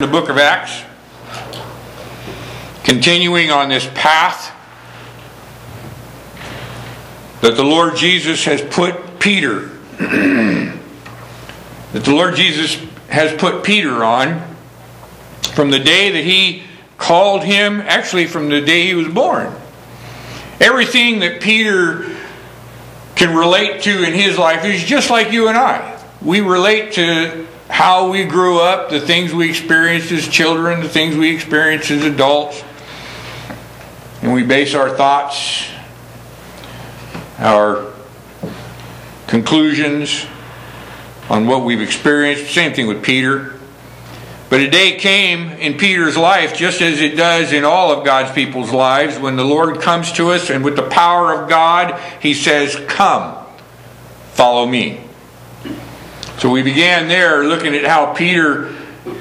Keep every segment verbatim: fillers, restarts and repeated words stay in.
The book of Acts, continuing on this path that the Lord Jesus has put Peter, that the Lord Jesus has put Peter on from the day that he called him, actually from the day he was born. Everything that Peter can relate to in his life is just like you and I. We relate to how we grew up, the things we experienced as children, the things we experienced as adults. And we base our thoughts, our conclusions on what we've experienced. Same thing with Peter. But a day came in Peter's life, just as it does in all of God's people's lives, when the Lord comes to us and with the power of God, He says, "Come, follow me." So we began there looking at how Peter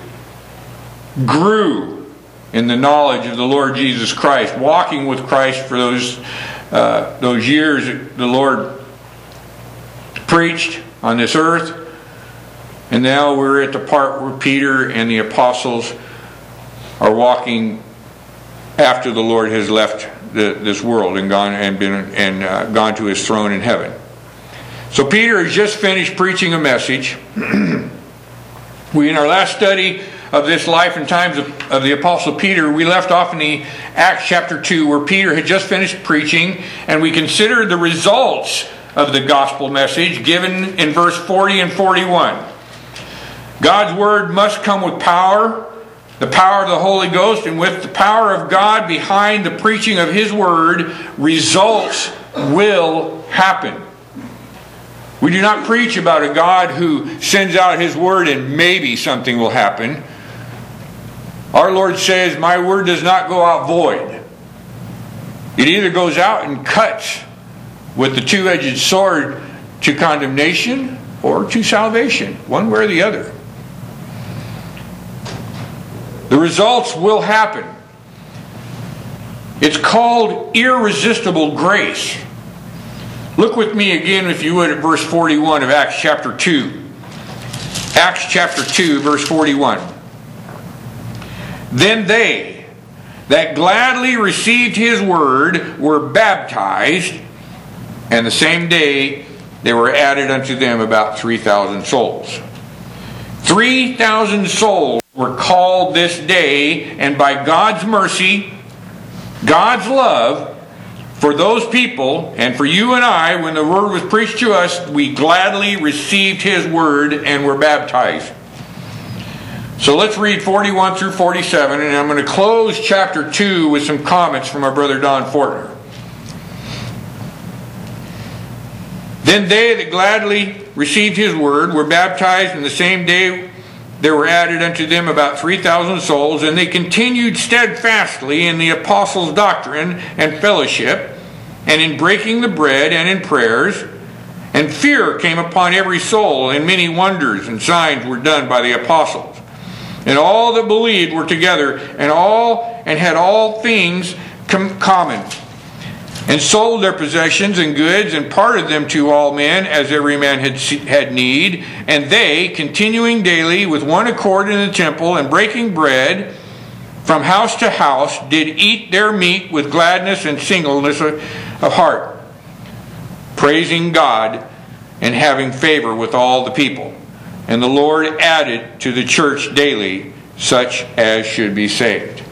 grew in the knowledge of the Lord Jesus Christ, walking with Christ for those uh, those years that the Lord preached on this earth. And now we're at the part where Peter and the apostles are walking after the Lord has left the, this world and gone and been and uh, gone to His throne in heaven. So Peter has just finished preaching a message. We, in our last study of this life and times of, of the Apostle Peter, we left off in the Acts chapter two, where Peter had just finished preaching, and we considered the results of the gospel message given in verse forty and forty-one. God's word must come with power, the power of the Holy Ghost, and with the power of God behind the preaching of His word, results will happen. We do not preach about a God who sends out His word and maybe something will happen. Our Lord says, "My word does not go out void." It either goes out and cuts with the two-edged sword to condemnation or to salvation, one way or the other. The results will happen. It's called irresistible grace. Look with me again, if you would, at verse forty-one of Acts chapter two. Acts chapter two, verse forty-one. "Then they that gladly received His word were baptized, and the same day there were added unto them about three thousand souls." Three thousand souls were called this day, and by God's mercy, God's love for those people, and for you and I, when the word was preached to us, we gladly received His word and were baptized. So let's read forty-one through forty-seven, and I'm going to close chapter two with some comments from our brother Don Fortner. "Then they that gladly received His word were baptized, and the same day there were added unto them about three thousand souls, and they continued steadfastly in the apostles' doctrine and fellowship, and in breaking the bread and in prayers. And fear came upon every soul, and many wonders and signs were done by the apostles. And all that believed were together, and all and had all things com- common, and sold their possessions and goods, and parted them to all men, as every man had had need. And they, continuing daily with one accord in the temple, and breaking bread from house to house, did eat their meat with gladness and singleness of heart, praising God and having favor with all the people. And the Lord added to the church daily such as should be saved."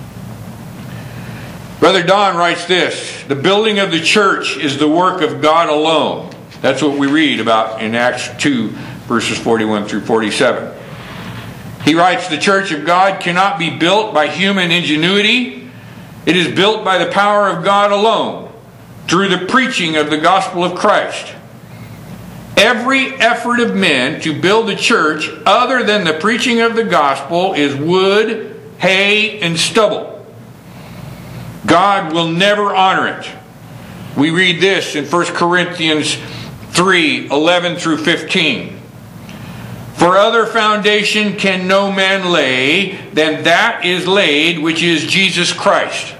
Brother Don writes this: "The building of the church is the work of God alone." That's what we read about in Acts two, verses forty-one through forty-seven. He writes, "The church of God cannot be built by human ingenuity. It is built by the power of God alone, through the preaching of the gospel of Christ. Every effort of men to build the church other than the preaching of the gospel is wood, hay, and stubble. God will never honor it." We read this in First Corinthians three, eleven through fifteen. "For other foundation can no man lay than that is laid, which is Jesus Christ.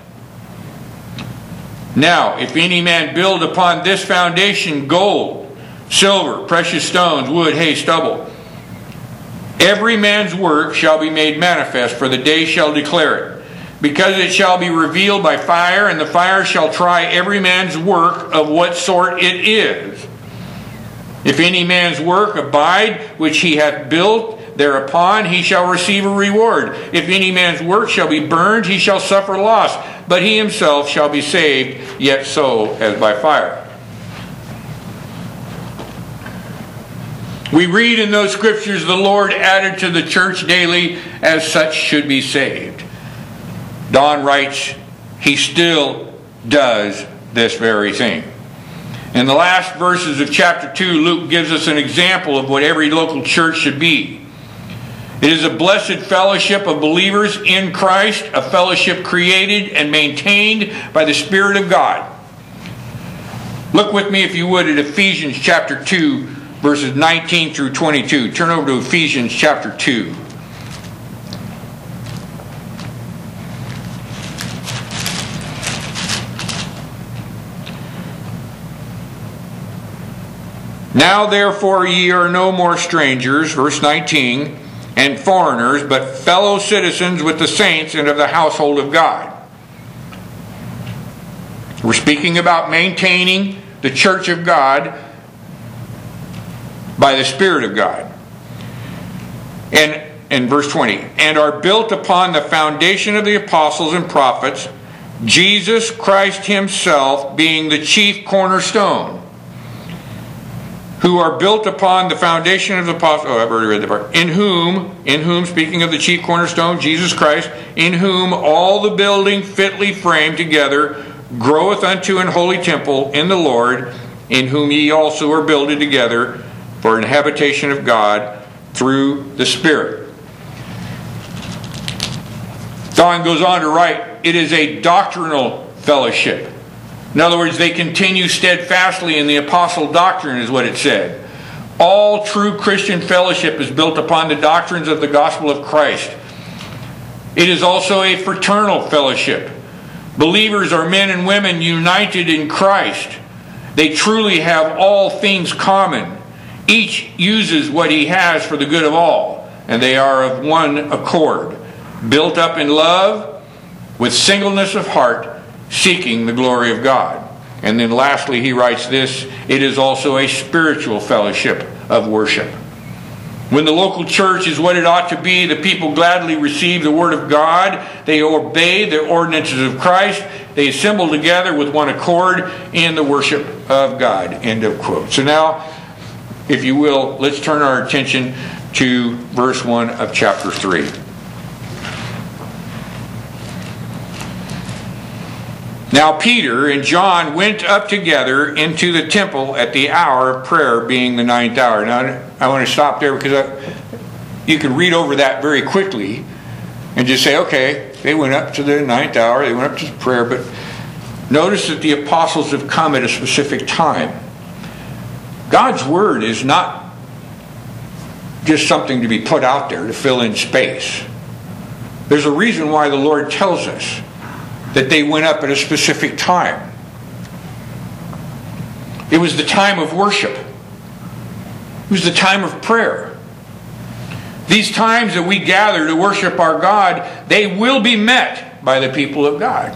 Now, if any man build upon this foundation gold, silver, precious stones, wood, hay, stubble, Every man's work shall be made manifest, for the day shall declare it. Because it shall be revealed by fire, and the fire shall try every man's work of what sort it is. If any man's work abide which he hath built, thereupon he shall receive a reward. If any man's work shall be burned, he shall suffer loss, but he himself shall be saved, yet so as by fire. We read in those scriptures, the Lord added to the church daily as such should be saved. Don writes, he still does this very thing. In the last verses of chapter two, Luke gives us an example of what every local church should be. It is a blessed fellowship of believers in Christ, a fellowship created and maintained by the Spirit of God. Look with me, if you would, at Ephesians chapter two, verses nineteen through twenty-two. Turn over to Ephesians chapter two. Now therefore ye are no more strangers, verse nineteen, and foreigners, but fellow citizens with the saints and of the household of God. We're speaking about maintaining the church of God by the Spirit of God. And in verse twenty, and are built upon the foundation of the apostles and prophets, Jesus Christ himself being the chief cornerstone, who are built upon the foundation of the apostles. Oh, I've already read the part. In whom, in whom, speaking of the chief cornerstone, Jesus Christ, in whom all the building fitly framed together groweth unto an holy temple in the Lord, in whom ye also are builded together for an habitation of God through the Spirit. Don goes on to write, it is a doctrinal fellowship. In other words, they continue steadfastly in the apostle doctrine, is what it said. All true Christian fellowship is built upon the doctrines of the gospel of Christ. It is also a fraternal fellowship. Believers are men and women united in Christ. They truly have all things common. Each uses what he has for the good of all, and they are of one accord, built up in love, with singleness of heart, seeking the glory of God. And then lastly, he writes this, it is also a spiritual fellowship of worship. When the local church is what it ought to be, the people gladly receive the word of God, they obey the ordinances of Christ, they assemble together with one accord in the worship of God. End of quote. So now, if you will, let's turn our attention to verse one of chapter three. Now Peter and John went up together into the temple at the hour of prayer, being the ninth hour. Now I want to stop there because I, you can read over that very quickly and just say, okay, they went up to the ninth hour, they went up to prayer, but notice that the apostles have come at a specific time. God's word is not just something to be put out there to fill in space. There's a reason why the Lord tells us that they went up at a specific time. It was the time of worship. It was the time of prayer. These times that we gather to worship our God, they will be met by the people of God.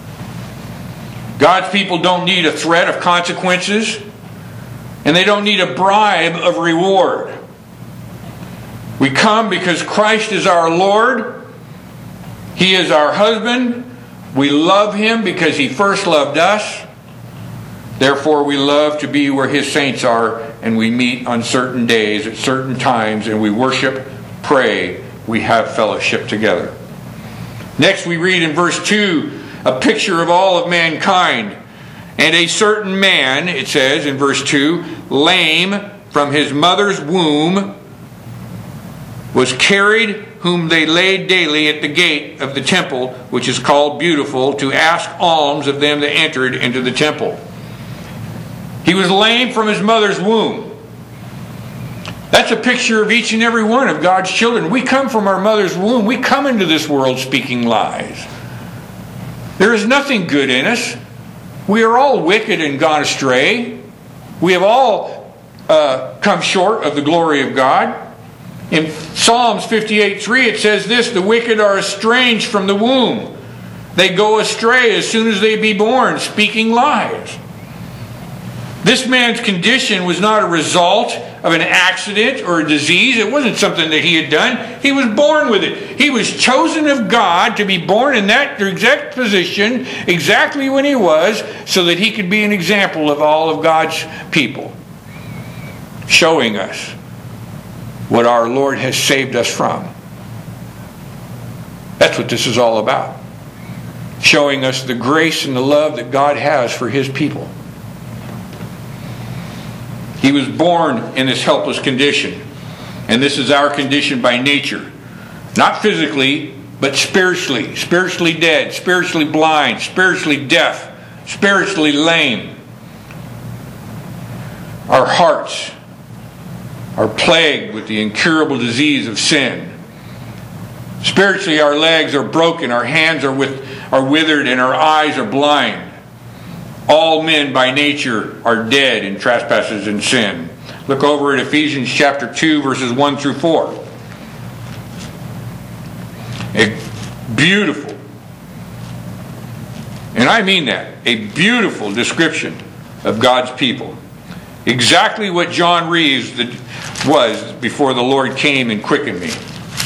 God's people don't need a threat of consequences, and they don't need a bribe of reward. We come because Christ is our Lord. He is our husband. We love him because he first loved us. Therefore, we love to be where his saints are, and we meet on certain days at certain times, and we worship, pray, we have fellowship together. Next, we read in verse two a picture of all of mankind. And a certain man, it says in verse two, lame from his mother's womb, was carried, whom they laid daily at the gate of the temple, which is called Beautiful, to ask alms of them that entered into the temple. He was lame from his mother's womb. That's a picture of each and every one of God's children. We come from our mother's womb. We come into this world speaking lies. There is nothing good in us. We are all wicked and gone astray. We have all uh, come short of the glory of God. In Psalms fifty-eight three it says this, the wicked are estranged from the womb. They go astray as soon as they be born, speaking lies. This man's condition was not a result of an accident or a disease. It wasn't something that he had done. He was born with it. He was chosen of God to be born in that exact position, exactly when he was, so that he could be an example of all of God's people, showing us what our Lord has saved us from. That's what this is all about. Showing us the grace and the love that God has for His people. He was born in this helpless condition. And this is our condition by nature. Not physically, but spiritually. Spiritually dead, spiritually blind, spiritually deaf, spiritually lame. Our hearts are plagued with the incurable disease of sin. Spiritually, our legs are broken, our hands are with, are withered, and our eyes are blind. All men by nature are dead in trespasses and sin. Look over at Ephesians chapter two, verses one through four. A beautiful, and I mean that, a beautiful description of God's people. Exactly what John Reeves was before the Lord came and quickened me.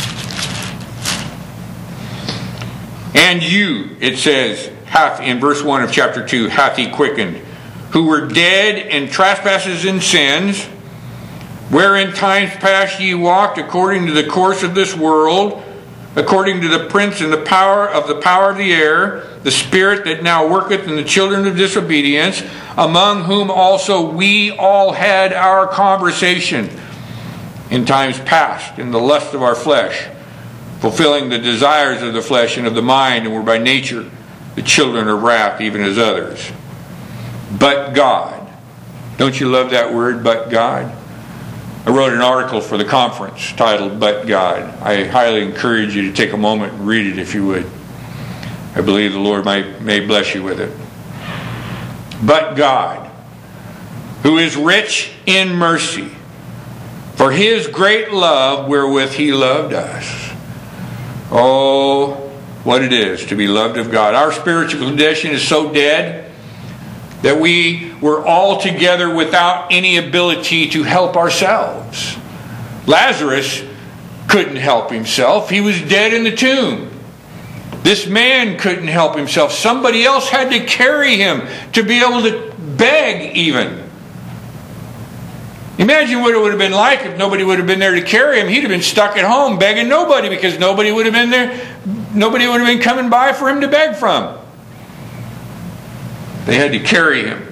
And you, it says, hath, in verse one of chapter two, hath he quickened, who were dead in trespasses and sins, wherein times past ye walked according to the course of this world, according to the prince and the power of the power of the air, the spirit that now worketh in the children of disobedience, among whom also we all had our conversation in times past, in the lust of our flesh, fulfilling the desires of the flesh and of the mind, and were by nature the children of wrath, even as others. But God. Don't you love that word, but God? I wrote an article for the conference titled, But God. I highly encourage you to take a moment and read it if you would. I believe the Lord might, may bless you with it. But God, who is rich in mercy, for His great love wherewith He loved us. Oh, what it is to be loved of God. Our spiritual condition is so dead that we were altogether without any ability to help ourselves. Lazarus couldn't help himself. He was dead in the tomb. This man couldn't help himself. Somebody else had to carry him to be able to beg even. Imagine what it would have been like if nobody would have been there to carry him. He'd have been stuck at home begging nobody, because nobody would have been there. Nobody would have been coming by for him to beg from. They had to carry him.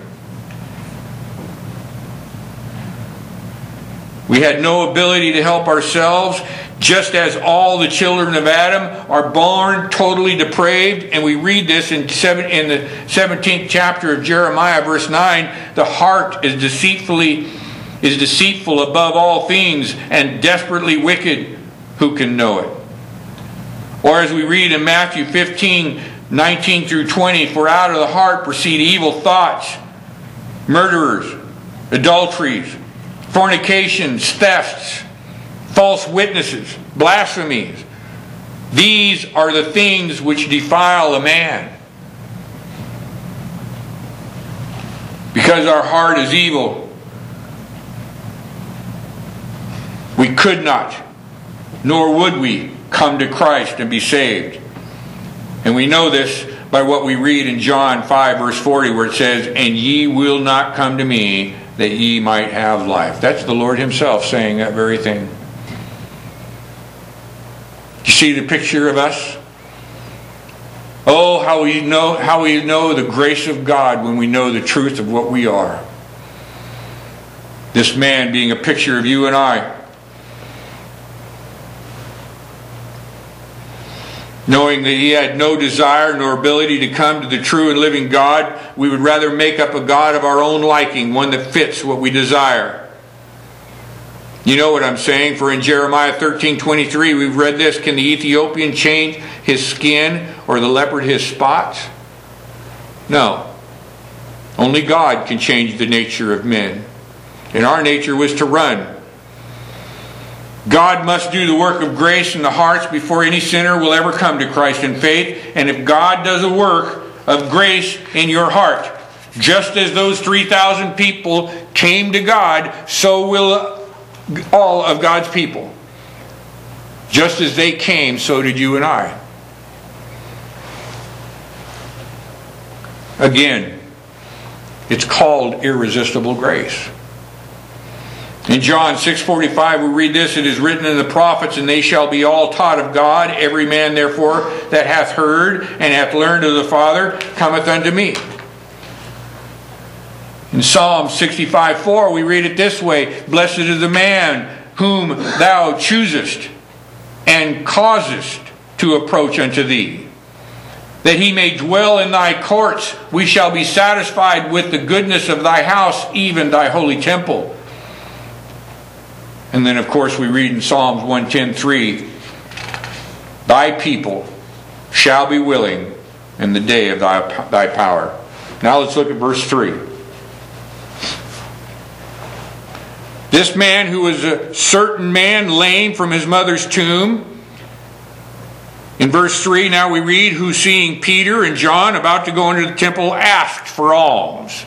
We had no ability to help ourselves, just as all the children of Adam are born totally depraved. And we read this in, seven, in the seventeenth chapter of Jeremiah, verse nine. The heart is deceitfully is deceitful above all things, and desperately wicked. Who can know it? Or as we read in Matthew fifteen, nineteen through twenty, for out of the heart proceed evil thoughts, murderers, adulteries, fornications, thefts, false witnesses, blasphemies. These are the things which defile a man. Because our heart is evil, we could not, nor would we, come to Christ and be saved. And we know this by what we read in John five, verse forty, where it says, and ye will not come to me, that ye might have life. That's the Lord Himself saying that very thing. Do you see the picture of us? Oh, how we know, how we know the grace of God when we know the truth of what we are. This man being a picture of you and I. Knowing that he had no desire nor ability to come to the true and living God, we would rather make up a God of our own liking, one that fits what we desire. You know what I'm saying? For in Jeremiah thirteen twenty-three, we've read this. Can the Ethiopian change his skin, or the leopard his spots? No. Only God can change the nature of men. And our nature was to run. God must do the work of grace in the hearts before any sinner will ever come to Christ in faith. And if God does a work of grace in your heart, just as those three thousand people came to God, so will all of God's people. Just as they came, so did you and I. Again, it's called irresistible grace. In John six forty-five we read this, "It is written in the prophets, and they shall be all taught of God. Every man therefore that hath heard and hath learned of the Father cometh unto me." In Psalm sixty-five four we read it this way, "Blessed is the man whom thou choosest and causest to approach unto thee, that he may dwell in thy courts. We shall be satisfied with the goodness of thy house, even thy holy temple." And then, of course, we read in Psalms one ten three, "Thy people shall be willing in the day of thy, thy power." Now let's look at verse three. This man who was a certain man, lame from his mother's tomb. In verse three now we read, "Who seeing Peter and John about to go into the temple asked for alms."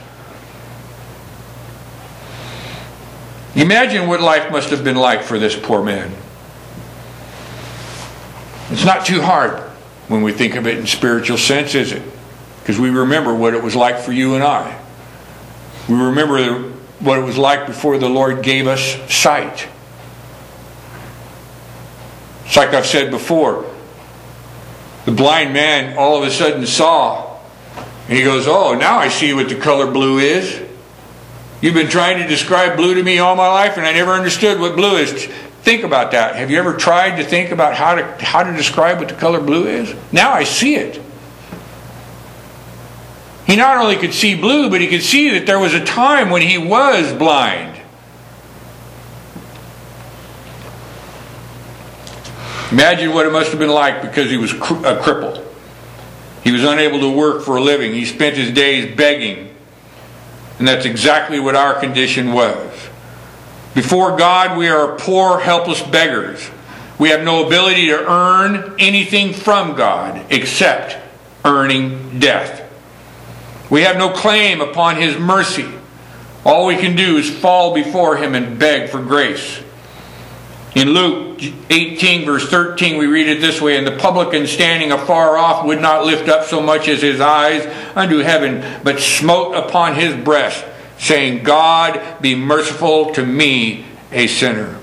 Imagine what life must have been like for this poor man. It's not too hard when we think of it in spiritual sense, is it? Because we remember what it was like for you and I. We remember what it was like before the Lord gave us sight. It's like I've said before. The blind man all of a sudden saw. And he goes, "Oh, now I see what the color blue is. You've been trying to describe blue to me all my life, and I never understood what blue is." Think about that. Have you ever tried to think about how to how to describe what the color blue is? Now I see it. He not only could see blue, but he could see that there was a time when he was blind. Imagine what it must have been like, because he was a cripple. He was unable to work for a living. He spent his days begging. And that's exactly what our condition was. Before God, we are poor, helpless beggars. We have no ability to earn anything from God except earning death. We have no claim upon His mercy. All we can do is fall before Him and beg for grace. In Luke eighteen verse thirteen we read it this way, "And the publican standing afar off would not lift up so much as his eyes unto heaven, but smote upon his breast, saying, God, be merciful to me, a sinner."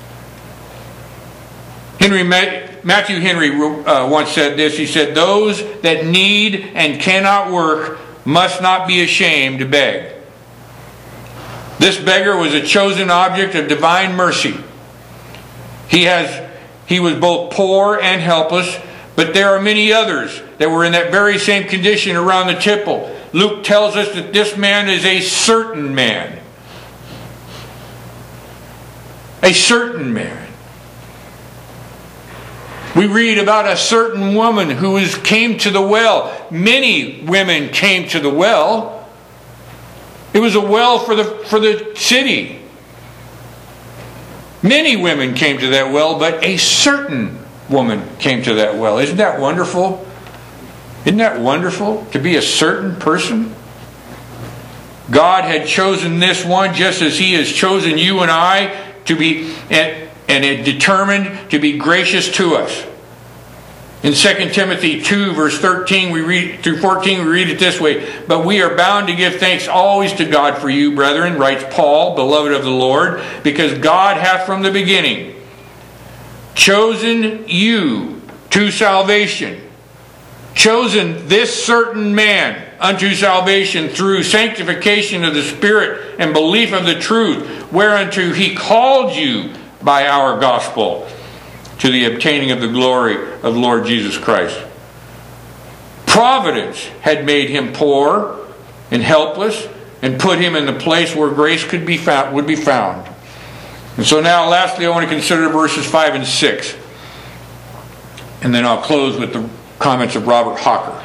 Henry Matthew Henry uh, once said this. He said, "Those that need and cannot work must not be ashamed to beg." This beggar was a chosen object of divine mercy. He has, he was both poor and helpless, but there are many others that were in that very same condition around the temple. Luke tells us that this man is a certain man. A certain man. We read about a certain woman who was, came to the well. Many women came to the well. It was a well for the, for the city. Many women came to that well, but a certain woman came to that well. Isn't that wonderful? Isn't that wonderful to be a certain person? God had chosen this one just as He has chosen you and I to be, and, and had determined to be gracious to us. In Second Timothy two verse thirteen we read through fourteen we read it this way, "But we are bound to give thanks always to God for you, brethren," writes Paul, beloved of the Lord, "because God hath from the beginning chosen you to salvation." Chosen this certain man unto salvation through sanctification of the Spirit and belief of the truth, whereunto He called you by our gospel, to the obtaining of the glory of the Lord Jesus Christ. Providence had made him poor and helpless and put him in the place where grace could be found, would be found. And so now, lastly, I want to consider verses five and six. And then I'll close with the comments of Robert Hawker.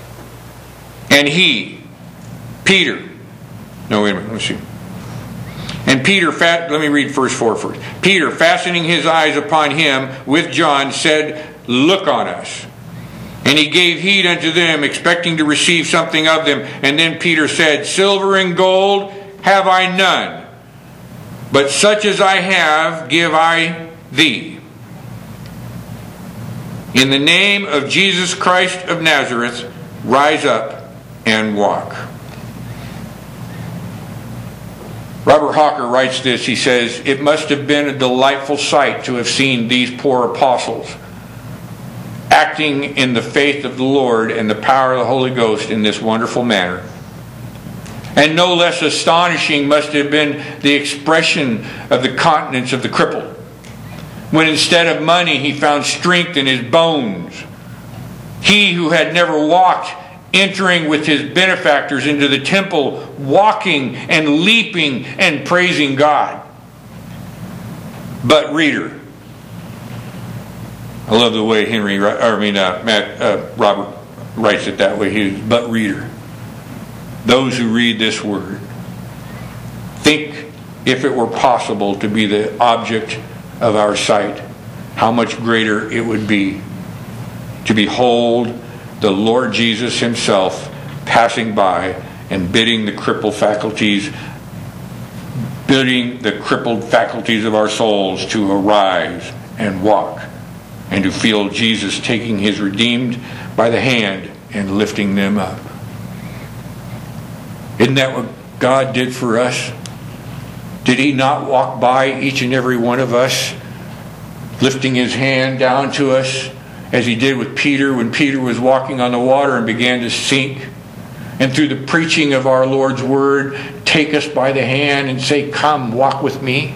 "And he," Peter, no, wait a minute, let's see. And Peter, let me read verse four first. Peter, fastening his eyes upon him with John, said, "Look on us." And he gave heed unto them, expecting to receive something of them. And then Peter said, "Silver and gold have I none, but such as I have give I thee. In the name of Jesus Christ of Nazareth, rise up and walk." Robert Hawker writes this. He says, "It must have been a delightful sight to have seen these poor apostles acting in the faith of the Lord and the power of the Holy Ghost in this wonderful manner. And no less astonishing must have been the expression of the countenance of the crippled, when instead of money he found strength in his bones. He who had never walked, entering with his benefactors into the temple, walking and leaping and praising God. But reader, I love the way Henry, or I mean uh, Matt, uh, Robert writes it that way. He, but reader, those who read this word, think if it were possible to be the object of our sight, how much greater it would be to behold the Lord Jesus himself passing by and bidding the crippled faculties, bidding the crippled faculties of our souls to arise and walk, and to feel Jesus taking his redeemed by the hand and lifting them up. Isn't that what God did for us? Did he not walk by each and every one of us, lifting his hand down to us, as he did with Peter when Peter was walking on the water and began to sink? And through the preaching of our Lord's word, take us by the hand and say, "Come, walk with me."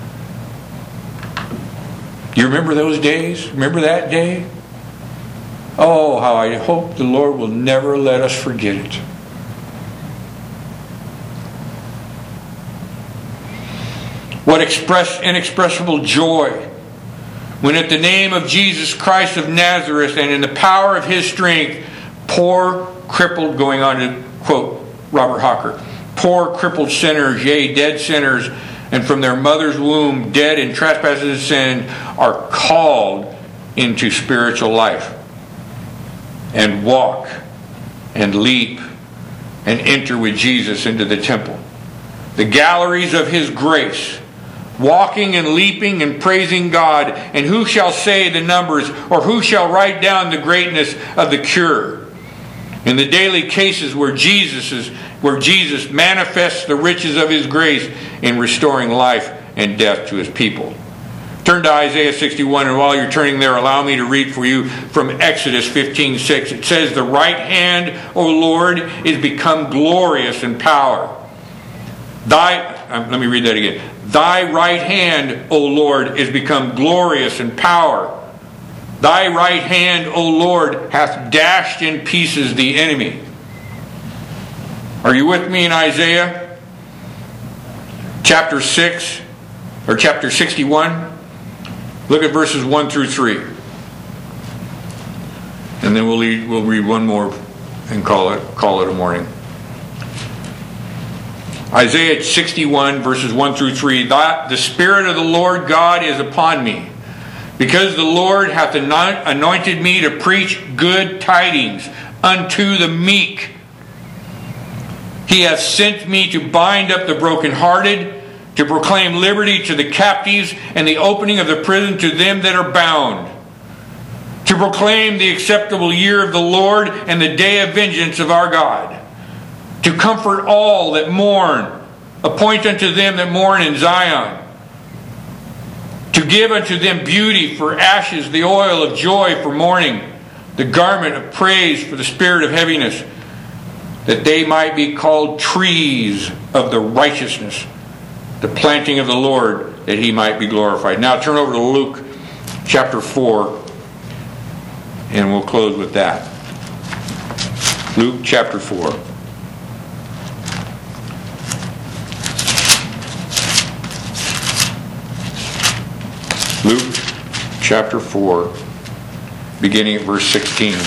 Do you remember those days? Remember that day? Oh, how I hope the Lord will never let us forget it. What express, inexpressible joy when at the name of Jesus Christ of Nazareth and in the power of his strength, poor crippled, going on to quote Robert Hawker, poor crippled sinners, yea, dead sinners, and from their mother's womb, dead in trespasses and sin, are called into spiritual life and walk and leap and enter with Jesus into the temple, the galleries of his grace, walking and leaping and praising God. And who shall say the numbers, or who shall write down the greatness of the cure? In the daily cases where Jesus is, where Jesus manifests the riches of his grace in restoring life and death to his people. Turn to Isaiah sixty-one, and while you're turning there, allow me to read for you from Exodus fifteen six. It says, "The right hand, O Lord, is become glorious in power. Thy, um, let me read that again. Thy right hand, O Lord, is become glorious in power. Thy right hand, O Lord, hath dashed in pieces the enemy." Are you with me in Isaiah chapter six, or chapter sixty-one? Look at verses one through three. And then we'll read, we'll read one more and call it, call it a morning. Isaiah sixty-one, verses one through three. "The Spirit of the Lord God is upon me, because the Lord hath anointed me to preach good tidings unto the meek. He hath sent me to bind up the brokenhearted, to proclaim liberty to the captives, and the opening of the prison to them that are bound, to proclaim the acceptable year of the Lord and the day of vengeance of our God, to comfort all that mourn, appoint unto them that mourn in Zion, to give unto them beauty for ashes, the oil of joy for mourning, the garment of praise for the spirit of heaviness, that they might be called trees of the righteousness, the planting of the Lord, that he might be glorified." Now turn over to Luke chapter four, and we'll close with that. Luke chapter four. Luke chapter four, beginning at verse sixteen.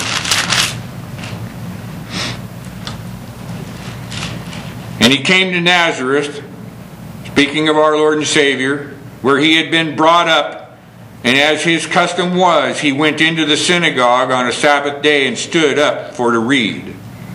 "And he came to Nazareth," speaking of our Lord and Savior, where he had been brought up, and as his custom was, he went into the synagogue on a Sabbath day and stood up for to read.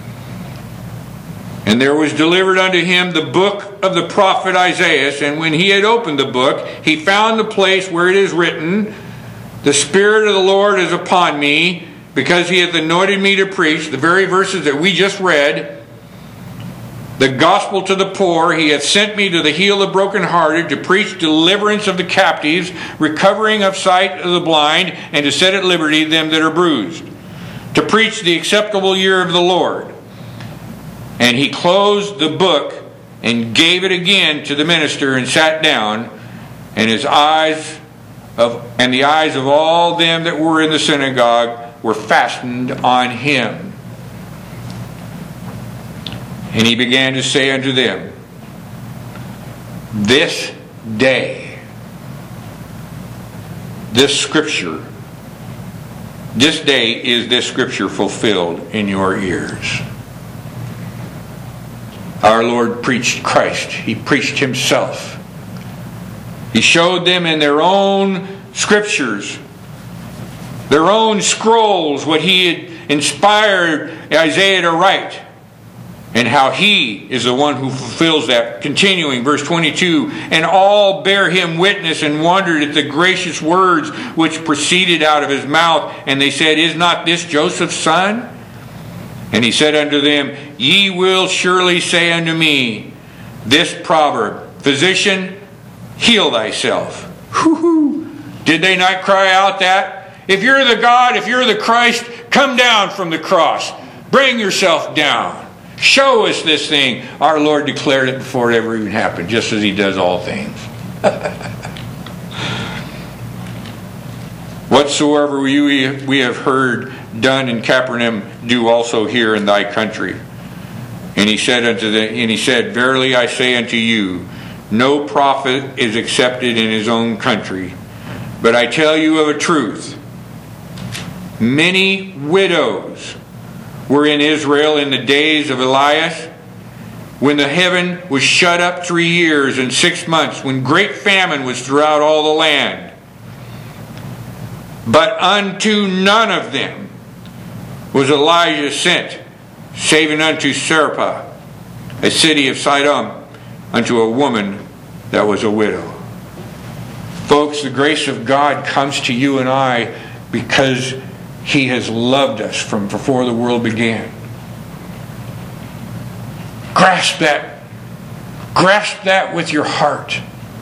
And there was delivered unto him the book of the prophet Isaiah, and when he had opened the book, he found the place where it is written, The Spirit of the Lord is upon me, because he hath anointed me to preach, the very verses that we just read, the gospel to the poor. He hath sent me to the heal the brokenhearted, to preach deliverance of the captives, recovering of sight of the blind, and to set at liberty them that are bruised, to preach the acceptable year of the Lord. And he closed the book and gave it again to the minister and sat down, and his eyes of and the eyes of all them that were in the synagogue were fastened on him. And he began to say unto them, This day, this scripture, this day is this scripture fulfilled in your ears. Our Lord preached Christ. He preached himself. He showed them in their own scriptures, their own scrolls, what he had inspired Isaiah to write, and how he is the one who fulfills that. Continuing, verse twenty-two, And all bare him witness and wondered at the gracious words which proceeded out of his mouth. And they said, Is not this Joseph's son? And he said unto them, Ye will surely say unto me this proverb, Physician, heal thyself. Whoo-hoo. Did they not cry out that? If you're the God, if you're the Christ, come down from the cross. Bring yourself down. Show us this thing. Our Lord declared it before it ever even happened, just as he does all things. Whatsoever we, we have heard done in Capernaum, do also here in thy country. And he said unto the, and he said, Verily I say unto you, no prophet is accepted in his own country. But I tell you of a truth, many widows were in Israel in the days of Elias, when the heaven was shut up three years and six months, when great famine was throughout all the land. But unto none of them was Elijah sent, saving unto Sarepta, a city of Sidon, unto a woman that was a widow. Folks, the grace of God comes to you and I because he has loved us from before the world began. Grasp that. Grasp that with your heart.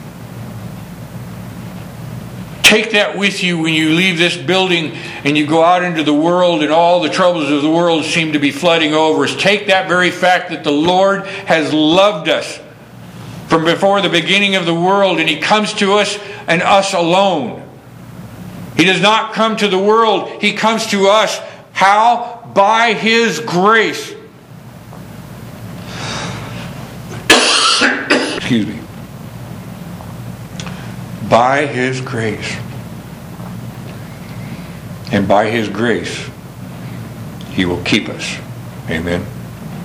Take that with you when you leave this building and you go out into the world and all the troubles of the world seem to be flooding over us. Take that very fact that the Lord has loved us from before the beginning of the world, and he comes to us and us alone. He does not come to the world. He comes to us. How? By his grace. Excuse me. By his grace. And by his grace, he will keep us. Amen.